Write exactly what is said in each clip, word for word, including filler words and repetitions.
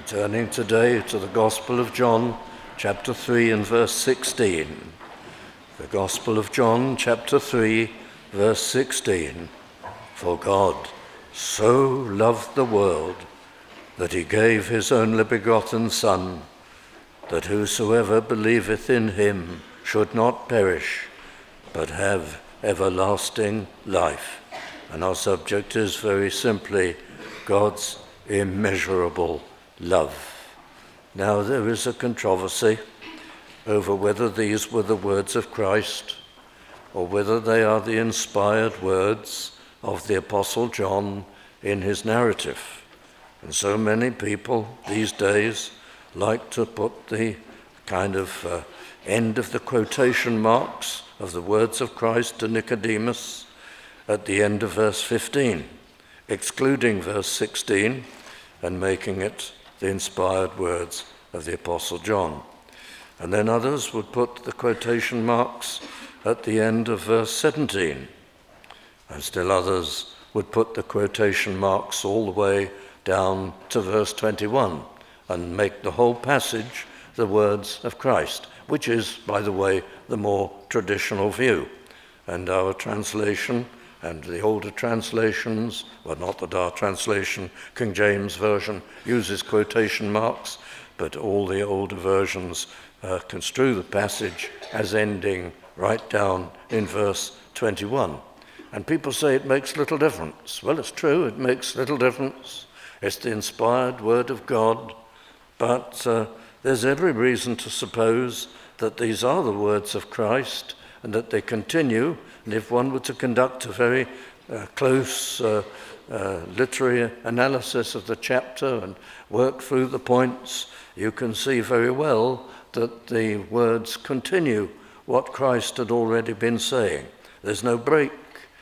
I'm turning today to the Gospel of John, chapter three and verse sixteen. The Gospel of John, chapter three, verse sixteen. For God so loved the world that he gave his only begotten Son, that whosoever believeth in him should not perish, but have everlasting life. And our subject is very simply God's immeasurable love. Now there is a controversy over whether these were the words of Christ or whether they are the inspired words of the Apostle John in his narrative. And so many people these days like to put the kind of uh, end of the quotation marks of the words of Christ to Nicodemus at the end of verse fifteen, excluding verse sixteen and making it the inspired words of the Apostle John. And then others would put the quotation marks at the end of verse seventeen. And still others would put the quotation marks all the way down to verse twenty-one and make the whole passage the words of Christ, which is, by the way, the more traditional view. And our translation and the older translations, well, not that our translation, King James Version, uses quotation marks, but all the older versions uh, construe the passage as ending right down in verse twenty-one. And people say it makes little difference. Well, it's true, it makes little difference. It's the inspired word of God, but uh, there's every reason to suppose that these are the words of Christ and that they continue. And if one were to conduct a very uh, close uh, uh, literary analysis of the chapter and work through the points, you can see very well that the words continue what Christ had already been saying. There's no break,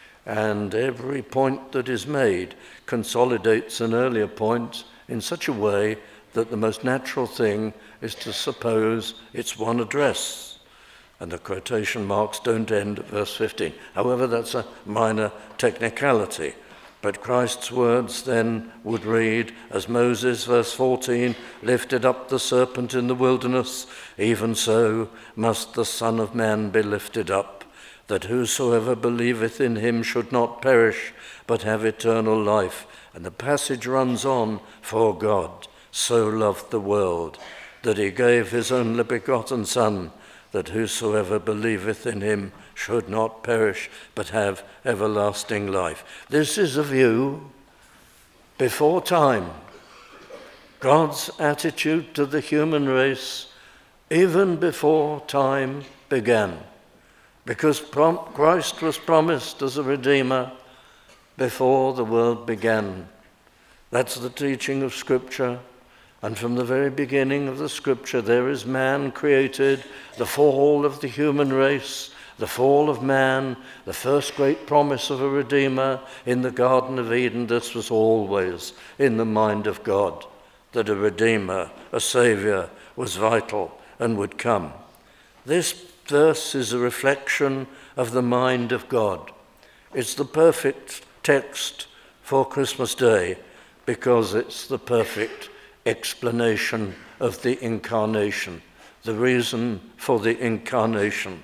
and every point that is made consolidates an earlier point in such a way that the most natural thing is to suppose it's one address. And the quotation marks don't end at verse fifteen. However, that's a minor technicality. But Christ's words then would read, as Moses, verse fourteen, lifted up the serpent in the wilderness, even so must the Son of Man be lifted up, that whosoever believeth in him should not perish, but have eternal life. And the passage runs on, for God so loved the world, that he gave his only begotten Son, that whosoever believeth in him should not perish, but have everlasting life. This is a view before time. God's attitude to the human race, even before time began. Because prom- Christ was promised as a Redeemer before the world began. That's the teaching of Scripture. And from the very beginning of the Scripture, there is man created, the fall of the human race, the fall of man, the first great promise of a Redeemer in the Garden of Eden. This was always in the mind of God, that a Redeemer, a Savior, was vital and would come. This verse is a reflection of the mind of God. It's the perfect text for Christmas Day because it's the perfect explanation of the incarnation, the reason for the incarnation.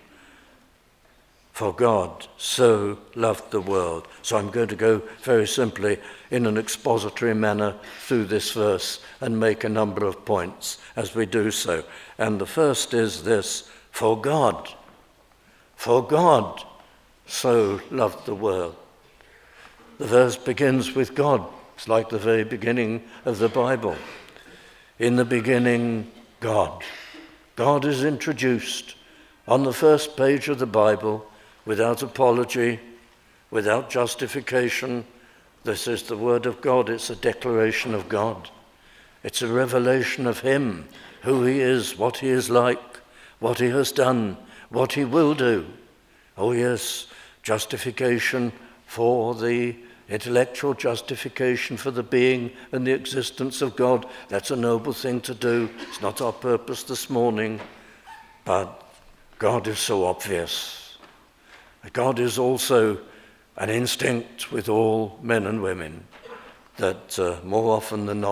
For God so loved the world. So I'm going to go very simply in an expository manner through this verse and make a number of points as we do so. And the first is this: for God, for God so loved the world. The verse begins with God. It's like the very beginning of the Bible. In the beginning, God. God is introduced on the first page of the Bible without apology, without justification. This is the word of God. It's a declaration of God. It's a revelation of him, who he is, what he is like, what he has done, what he will do. Oh yes, justification for the intellectual justification for the being and the existence of God. That's a noble thing to do. It's not our purpose this morning. But God is so obvious. God is also an instinct with all men and women that uh, more often than not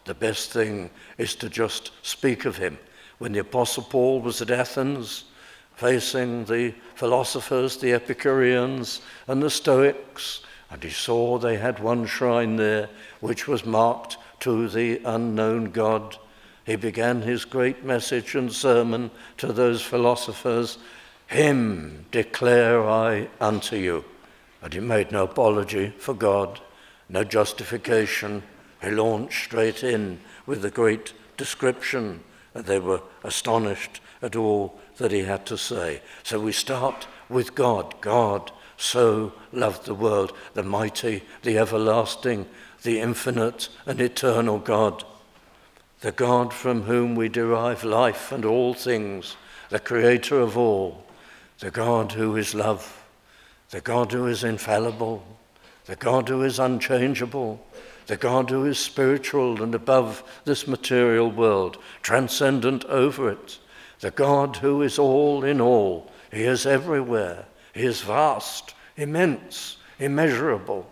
the best thing is to just speak of him. When the Apostle Paul was at Athens, facing the philosophers, the Epicureans, and the Stoics, and he saw they had one shrine there which was marked to the unknown God, he began his great message and sermon to those philosophers, "Him declare I unto you." And he made no apology for God, no justification. He launched straight in with a great description, and they were astonished at all that he had to say. So we start with God. God so loved the world, the mighty, the everlasting, the infinite and eternal God, the God from whom we derive life and all things, the creator of all, the God who is love, the God who is infallible, the God who is unchangeable, the God who is spiritual and above this material world, transcendent over it, the God who is all in all. He is everywhere. He is vast, immense, immeasurable.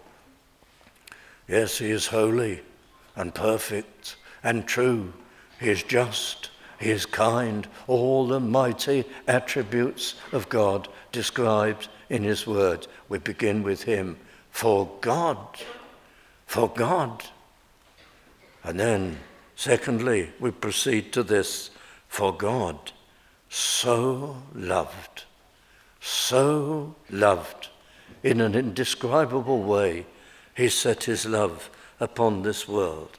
Yes, he is holy and perfect and true. He is just. He is kind. All the mighty attributes of God described in his word. We begin with him. For God. For God. And then, secondly, we proceed to this. For God so loved, so loved, in an indescribable way, he set his love upon this world.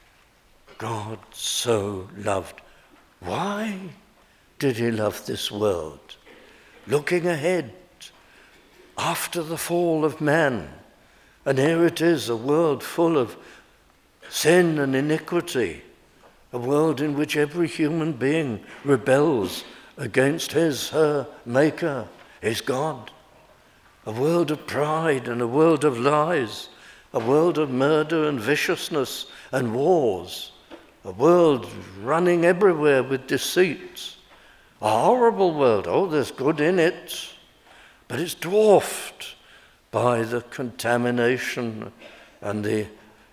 God so loved. Why did he love this world? Looking ahead, after the fall of man, and here it is, a world full of sin and iniquity, a world in which every human being rebels against his, her maker, his God. A world of pride and a world of lies, a world of murder and viciousness and wars, a world running everywhere with deceit, a horrible world. Oh, there's good in it, but it's dwarfed by the contamination and the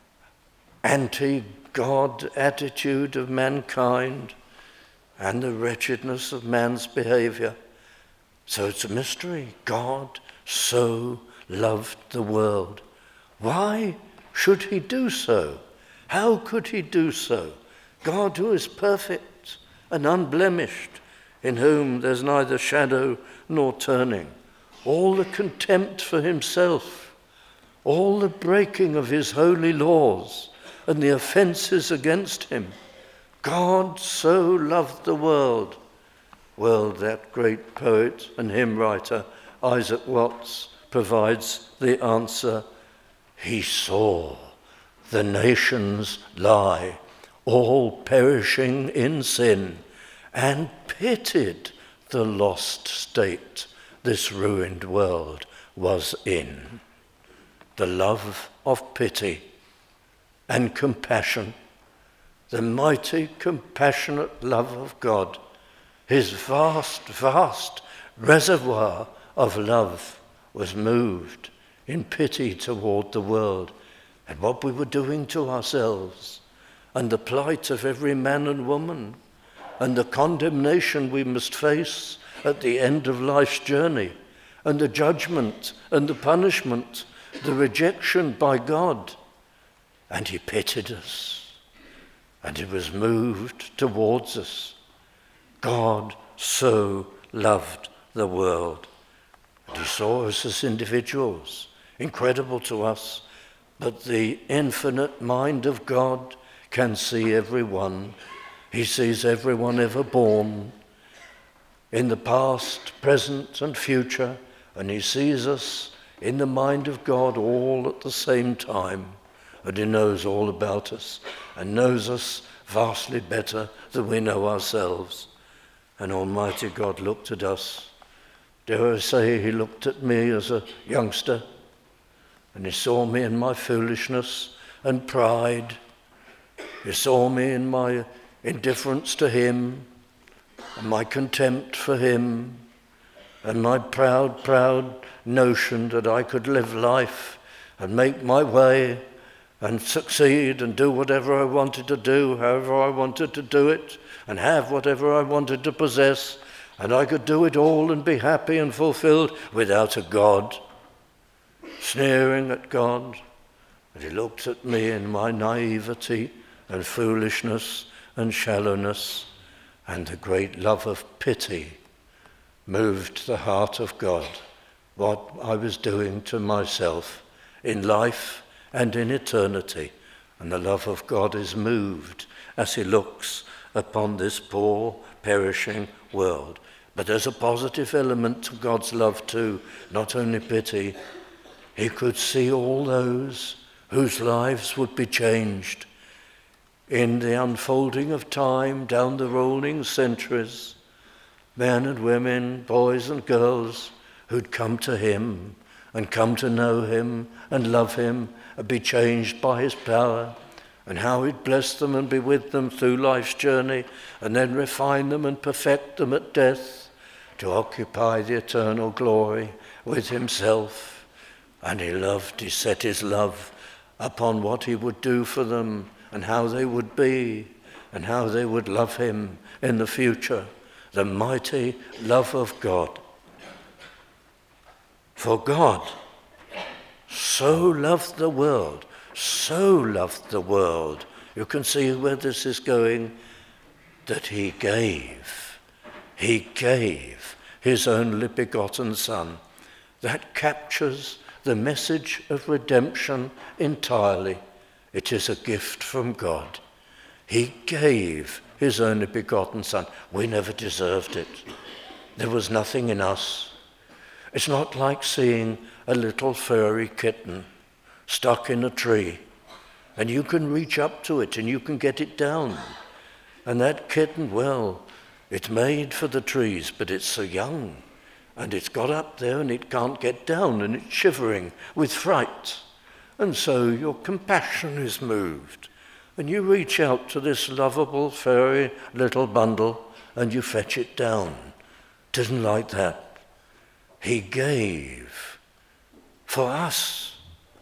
anti-God attitude of mankind and the wretchedness of man's behavior. So it's a mystery. God so loved the world. Why should he do so? How could he do so? God, who is perfect and unblemished, in whom there's neither shadow nor turning, all the contempt for himself, all the breaking of his holy laws and the offenses against him. God so loved the world. Well, that great poet and hymn writer, Isaac Watts, provides the answer. He saw the nations lie, all perishing in sin, and pitied the lost state this ruined world was in. The love of pity and compassion, the mighty compassionate love of God, his vast, vast reservoir of love was moved in pity toward the world and what we were doing to ourselves, and the plight of every man and woman, and the condemnation we must face at the end of life's journey, and the judgment and the punishment, the rejection by God. And he pitied us, and he was moved towards us. God so loved the world, and he saw us as individuals, incredible to us, but the infinite mind of God can see everyone. He sees everyone ever born, in the past, present, and future, and he sees us in the mind of God all at the same time, and he knows all about us, and knows us vastly better than we know ourselves. And Almighty God looked at us. Dare I say, he looked at me as a youngster, and he saw me in my foolishness and pride. He saw me in my indifference to him, and my contempt for him, and my proud, proud notion that I could live life and make my way and succeed and do whatever I wanted to do, however I wanted to do it, and have whatever I wanted to possess, and I could do it all and be happy and fulfilled without a God, sneering at God. And he looked at me in my naivety and foolishness and shallowness, and the great love of pity moved the heart of God, what I was doing to myself in life and in eternity. And the love of God is moved as he looks upon this poor, perishing world. But there's a positive element to God's love too, not only pity. He could see all those whose lives would be changed in the unfolding of time down the rolling centuries, men and women, boys and girls who'd come to him and come to know him and love him and be changed by his power, and how he'd bless them and be with them through life's journey, and then refine them and perfect them at death to occupy the eternal glory with himself. And he loved, he set his love upon what he would do for them and how they would be and how they would love him in the future. The mighty love of God. For God so loved the world, so loved the world, you can see where this is going, that he gave, he gave his only begotten Son. That captures the message of redemption entirely. It is a gift from God. He gave his only begotten Son. We never deserved it. There was nothing in us. It's not like seeing a little furry kitten stuck in a tree, and you can reach up to it and you can get it down. And that kitten, well, it's made for the trees, but it's so young, and it's got up there and it can't get down, and it's shivering with fright. And so your compassion is moved, and you reach out to this lovable, furry little bundle and you fetch it down. Didn't like that. He gave for us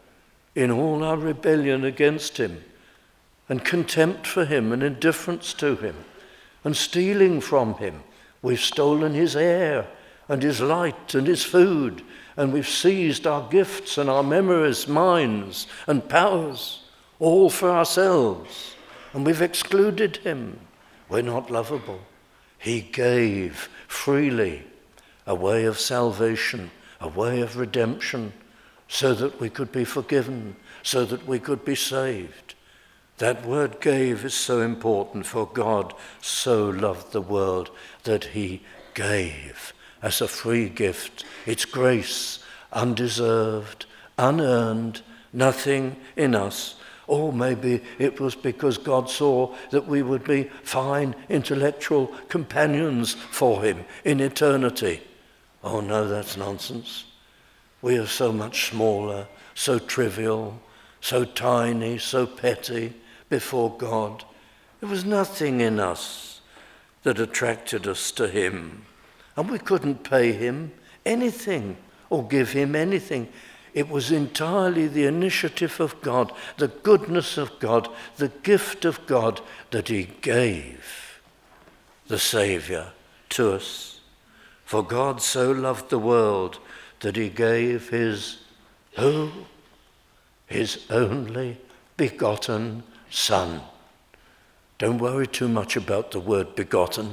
in all our rebellion against him and contempt for him and indifference to him and stealing from him. We've stolen his air and his light and his food, and we've seized our gifts and our memories, minds and powers, all for ourselves, and we've excluded him. We're not lovable. He gave freely a way of salvation, a way of redemption, so that we could be forgiven, so that we could be saved. That word gave is so important, for God so loved the world that he gave as a free gift. It's grace, undeserved, unearned, nothing in us. Or maybe it was because God saw that we would be fine intellectual companions for him in eternity. Oh no, that's nonsense. We are so much smaller, so trivial, so tiny, so petty before God. There was nothing in us that attracted us to him. And we couldn't pay him anything or give him anything. It was entirely the initiative of God, the goodness of God, the gift of God that he gave the Saviour to us. For God so loved the world that he gave his, who? His only begotten Son. Don't worry too much about the word begotten.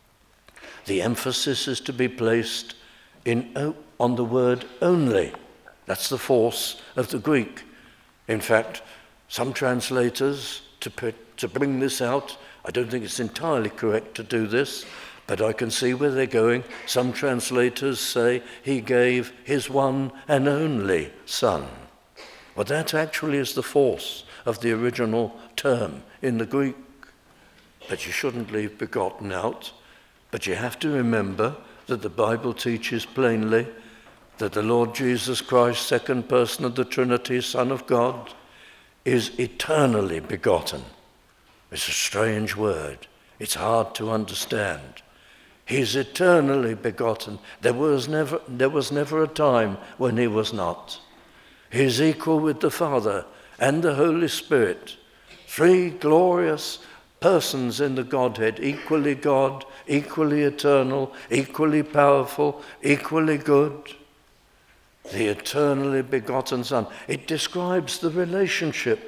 The emphasis is to be placed in on the word only. That's the force of the Greek. In fact, some translators, to, put, to bring this out, I don't think it's entirely correct to do this, but I can see where they're going. Some translators say he gave his one and only Son. Well, that actually is the force of the original term in the Greek. But you shouldn't leave begotten out. But you have to remember that the Bible teaches plainly that the Lord Jesus Christ, second person of the Trinity, Son of God, is eternally begotten. It's a strange word. It's hard to understand. He's eternally begotten. There was never, there was never a time when he was not. He's equal with the Father and the Holy Spirit. Three glorious persons in the Godhead, equally God, equally eternal, equally powerful, equally good. The eternally begotten Son. It describes the relationship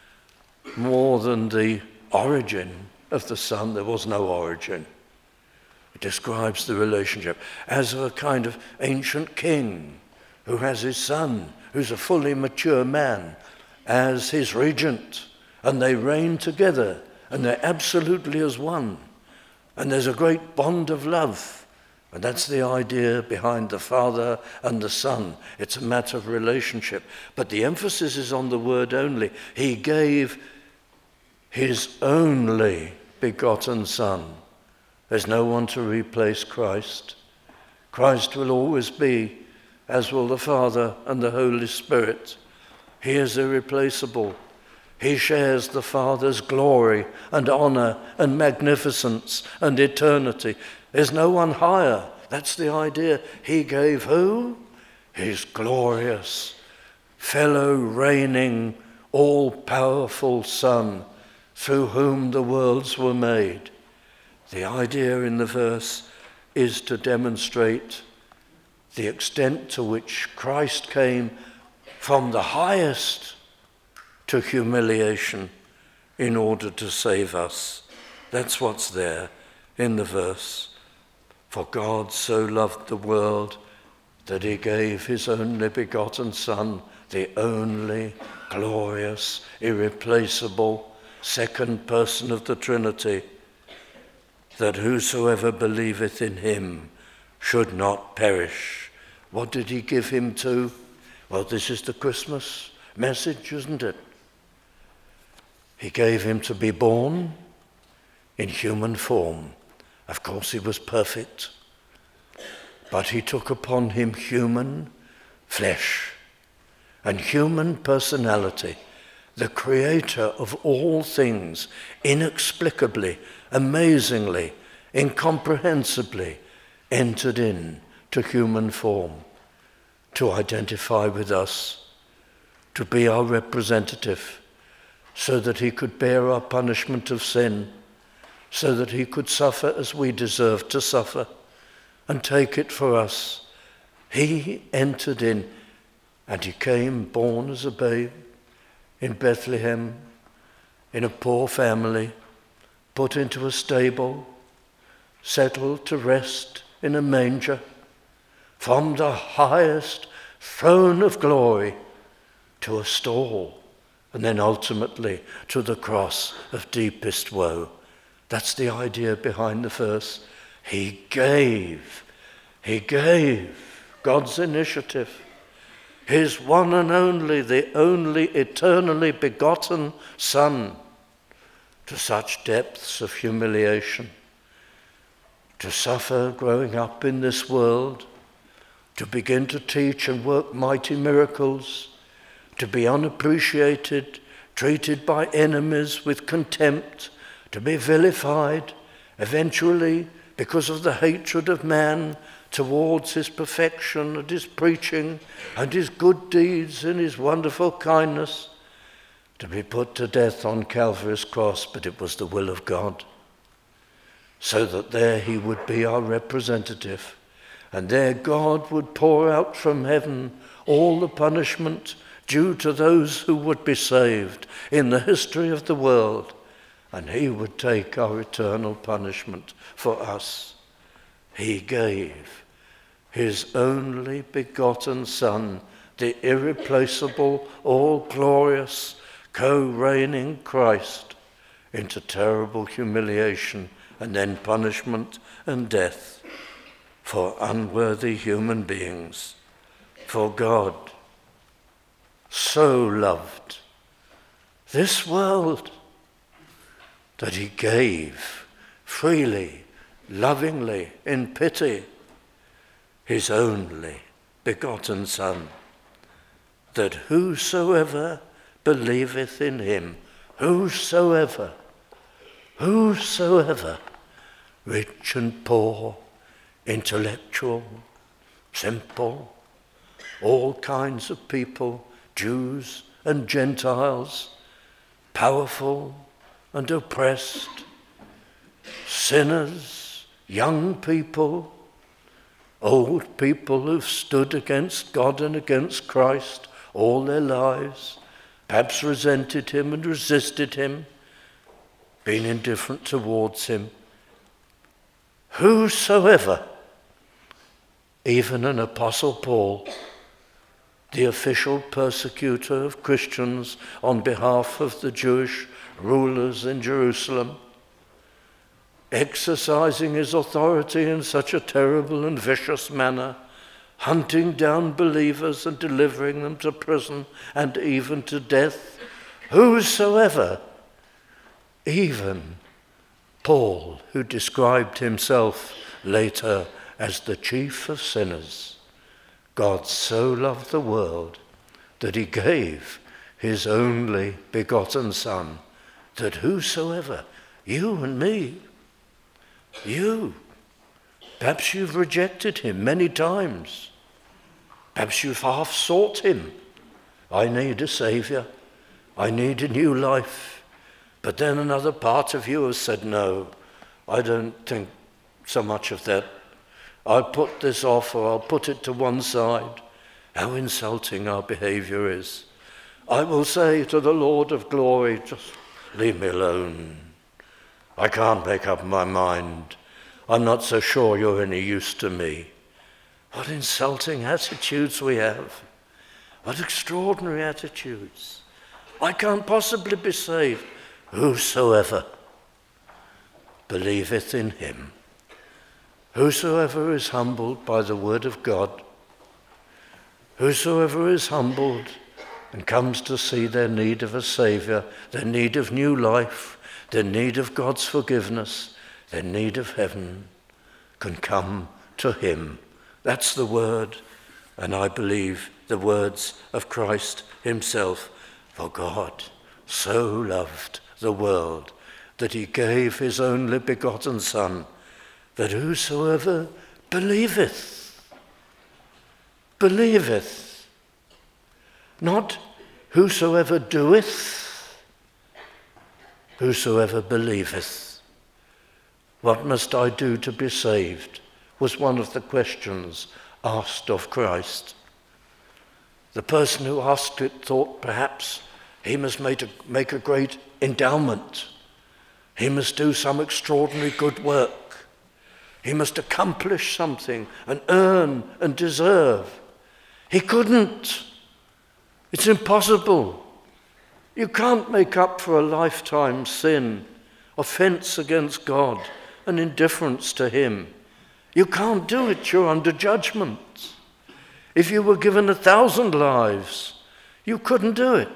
more than the origin of the Son. There was no origin. It describes the relationship as of a kind of ancient king who has his son, who's a fully mature man, as his regent, and they reign together, and they're absolutely as one. And there's a great bond of love. And that's the idea behind the Father and the Son. It's a matter of relationship. But the emphasis is on the word only. He gave his only begotten Son. There's no one to replace Christ. Christ will always be, as will the Father and the Holy Spirit. He is irreplaceable. He shares the Father's glory and honor and magnificence and eternity. There's no one higher. That's the idea. He gave who? His glorious, fellow reigning, all-powerful Son, through whom the worlds were made. The idea in the verse is to demonstrate the extent to which Christ came from the highest to humiliation in order to save us. That's what's there in the verse. For God so loved the world that he gave his only begotten Son, the only glorious, irreplaceable second person of the Trinity, that whosoever believeth in him should not perish. What did he give him to? Well, this is the Christmas message, isn't it? He gave him to be born in human form. Of course, he was perfect, but he took upon him human flesh and human personality. The creator of all things, inexplicably, amazingly, incomprehensibly, entered in to human form to identify with us, to be our representative, so that he could bear our punishment of sin, so that he could suffer as we deserve to suffer and take it for us. He entered in, and he came born as a babe in Bethlehem, in a poor family, put into a stable, settled to rest in a manger, from the highest throne of glory to a stall, and then ultimately to the cross of deepest woe. That's the idea behind the verse. He gave, he gave God's initiative, his one and only, the only eternally begotten Son, to such depths of humiliation, to suffer growing up in this world, to begin to teach and work mighty miracles, to be unappreciated, treated by enemies with contempt, to be vilified, eventually, because of the hatred of man towards his perfection and his preaching and his good deeds and his wonderful kindness, to be put to death on Calvary's cross, but it was the will of God, so that there he would be our representative, and there God would pour out from heaven all the punishment due to those who would be saved in the history of the world, and he would take our eternal punishment for us. He gave his only begotten Son, the irreplaceable, all-glorious, co-reigning Christ, into terrible humiliation and then punishment and death for unworthy human beings. For God so loved this world that he gave freely, lovingly, in pity, his only begotten Son, that whosoever believeth in him, whosoever, whosoever, rich and poor, intellectual, simple, all kinds of people, Jews and Gentiles, powerful and oppressed, sinners, young people, old people who've stood against God and against Christ all their lives, perhaps resented him and resisted him, been indifferent towards him. Whosoever, even an Apostle Paul, the official persecutor of Christians on behalf of the Jewish rulers in Jerusalem, exercising his authority in such a terrible and vicious manner, hunting down believers and delivering them to prison and even to death. Whosoever, even Paul, who described himself later as the chief of sinners, God so loved the world that he gave his only begotten Son, that whosoever, you and me, you, perhaps you've rejected him many times. Perhaps you've half sought him. I need a saviour. I need a new life. But then another part of you has said, no, I don't think so much of that. I'll put this off, or I'll put it to one side. How insulting our behaviour is. I will say to the Lord of glory, just leave me alone. I can't make up my mind. I'm not so sure you're any use to me. What insulting attitudes we have. What extraordinary attitudes. I can't possibly be saved. Whosoever believeth in him. Whosoever is humbled by the word of God. Whosoever is humbled and comes to see their need of a saviour, their need of new life, their need of God's forgiveness, their need of heaven, can come to him. That's the word, and I believe the words of Christ himself. For God so loved the world that he gave his only begotten Son, that whosoever believeth, believeth, not whosoever doeth, whosoever believeth. What must I do to be saved? Was one of the questions asked of Christ. The person who asked it thought perhaps he must make a, make a great endowment. He must do some extraordinary good work. He must accomplish something and earn and deserve. He couldn't. It's impossible. You can't make up for a lifetime's sin, offense against God, and indifference to him. You can't do it. You're under judgment. If you were given a thousand lives, you couldn't do it.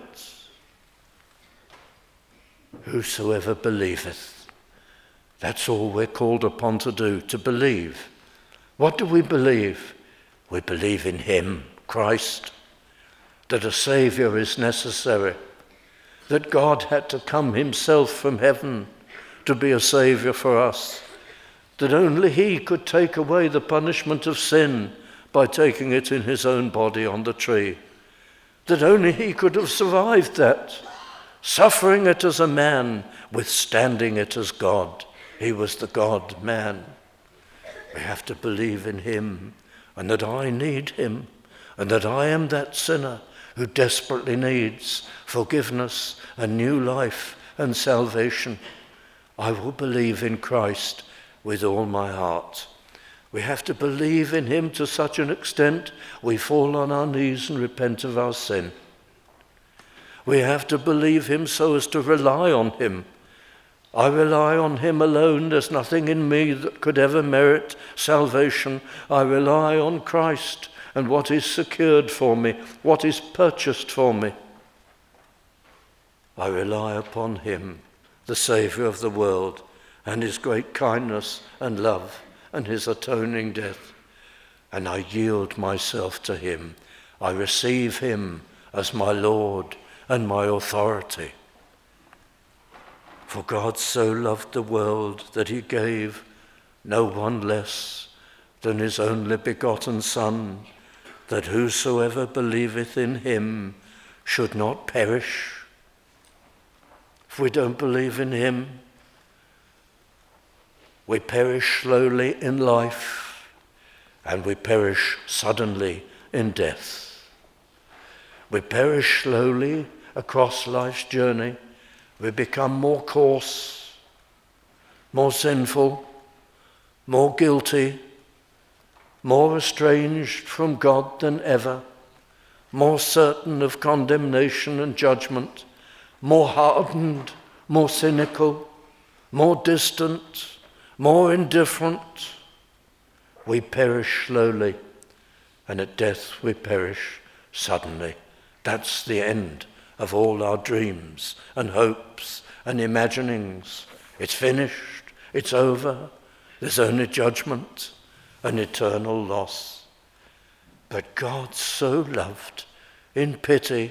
Whosoever believeth. That's all we're called upon to do, to believe. What do we believe? We believe in him, Christ, that a saviour is necessary, that God had to come himself from heaven to be a saviour for us, that only he could take away the punishment of sin by taking it in his own body on the tree, that only he could have survived that, suffering it as a man, withstanding it as God. He was the God-man. We have to believe in him, and that I need him, and that I am that sinner who desperately needs forgiveness and new life and salvation. I will believe in Christ with all my heart. We have to believe in him to such an extent we fall on our knees and repent of our sin. We have to believe him so as to rely on him. I rely on him alone. There's nothing in me that could ever merit salvation. I rely on Christ and what is secured for me, what is purchased for me. I rely upon him, the Saviour of the world, and his great kindness and love and his atoning death. And I yield myself to him. I receive him as my Lord and my authority. For God so loved the world that he gave no one less than his only begotten Son, that whosoever believeth in him should not perish. If we don't believe in him, we perish slowly in life, and we perish suddenly in death. We perish slowly across life's journey. We become more coarse, more sinful, more guilty, more estranged from God than ever, more certain of condemnation and judgment, more hardened, more cynical, more distant, more indifferent. We perish slowly, and at death we perish suddenly. That's the end of all our dreams and hopes and imaginings. It's finished, it's over, there's only judgment and eternal loss. But God so loved, in pity,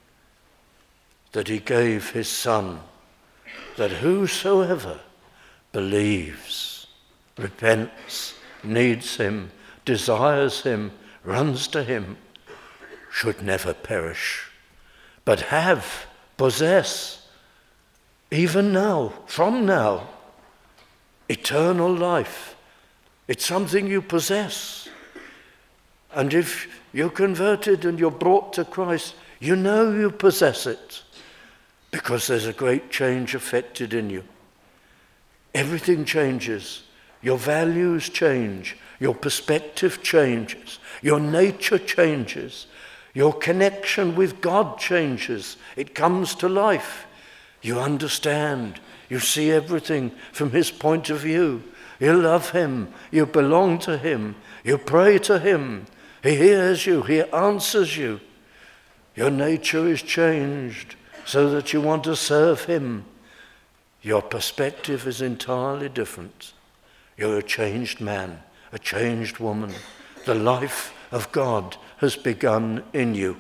that he gave his Son, that whosoever believes, repents, needs him, desires him, runs to him, should never perish, but have, possess, even now, from now, eternal life. It's something you possess. And if you're converted and you're brought to Christ, you know you possess it, because there's a great change effected in you. Everything changes. Your values change. Your perspective changes. Your nature changes. Your connection with God changes. It comes to life. You understand. You see everything from his point of view. You love him. You belong to him. You pray to him. He hears you. He answers you. Your nature is changed so that you want to serve him. Your perspective is entirely different. You're a changed man, a changed woman. The life of God has begun in you.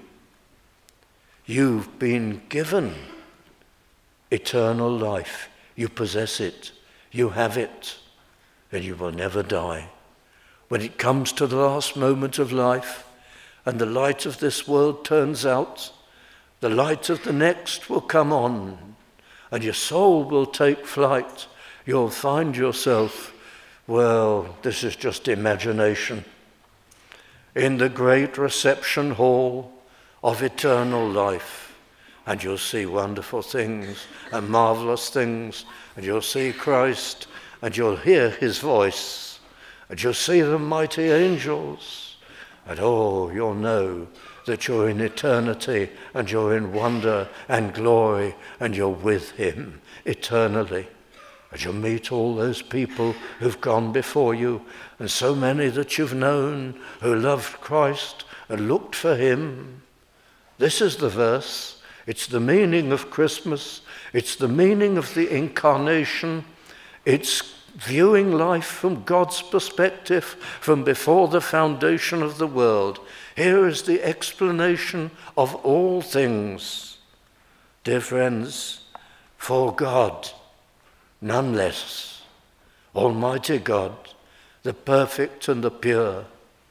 You've been given eternal life. You possess it. You have it. And you will never die. When it comes to the last moment of life and the light of this world turns out, the light of the next will come on, and your soul will take flight. You'll find yourself, well, this is just imagination, in the great reception hall of eternal life. And you'll see wonderful things and marvelous things, and you'll see Christ, and you'll hear his voice, and you'll see the mighty angels, and oh, you'll know that you're in eternity, and you're in wonder and glory, and you're with him eternally. And you'll meet all those people who've gone before you, and so many that you've known who loved Christ and looked for him. This is the verse. It's the meaning of Christmas. It's the meaning of the incarnation. It's viewing life from God's perspective from before the foundation of the world. Here is the explanation of all things. Dear friends, for God, none less, Almighty God, the perfect and the pure,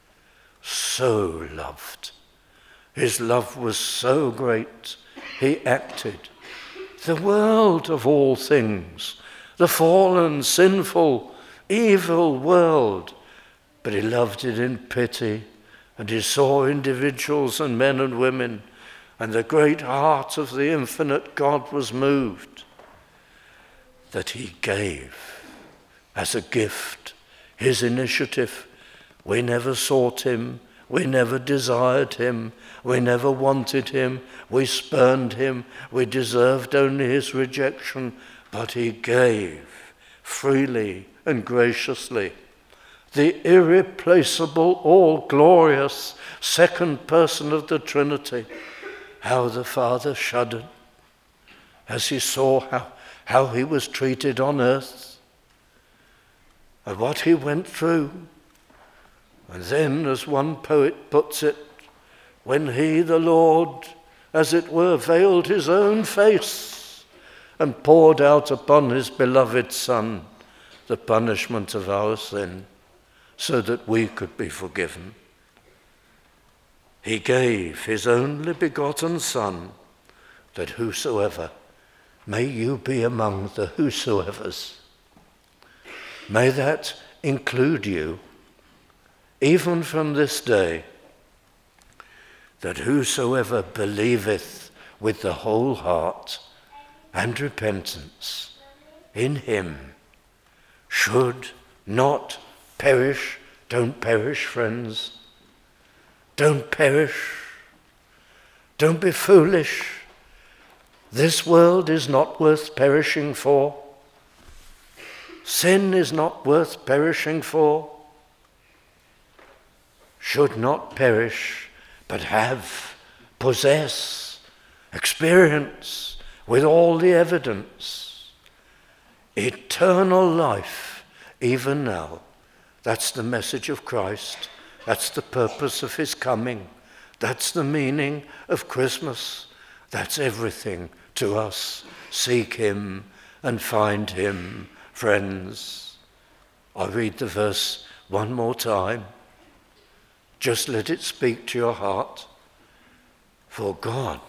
so loved. His love was so great, he acted. The world of all things, the fallen, sinful, evil world, but he loved it in pity, and he saw individuals and men and women, and the great heart of the infinite God was moved, that he gave as a gift his initiative. We never sought him, we never desired him, we never wanted him, we spurned him, we deserved only his rejection, but he gave freely and graciously. The irreplaceable, all-glorious second person of the Trinity. How the Father shuddered as he saw how, how he was treated on earth and what he went through. And then, as one poet puts it, when he, the Lord, as it were, veiled his own face and poured out upon his beloved Son the punishment of our sin, so that we could be forgiven. He gave his only begotten Son, that whosoever, may you be among the whosoevers. May that include you, even from this day, that whosoever believeth with the whole heart and repentance in him should not perish. Don't perish, friends. Don't perish. Don't be foolish. This world is not worth perishing for. Sin is not worth perishing for. Should not perish, but have, possess, experience with all the evidence eternal life, even now. That's the message of Christ. That's the purpose of his coming. That's the meaning of Christmas. That's everything to us. Seek him and find him, friends. I read the verse one more time. Just let it speak to your heart. For God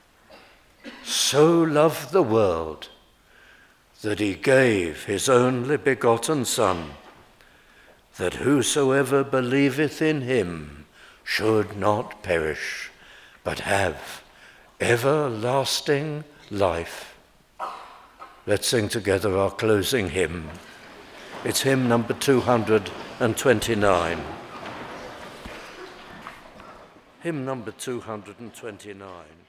so loved the world that he gave his only begotten Son, that whosoever believeth in him should not perish, but have everlasting life. Let's sing together our closing hymn. It's hymn number two hundred twenty-nine. Hymn number two hundred twenty-nine.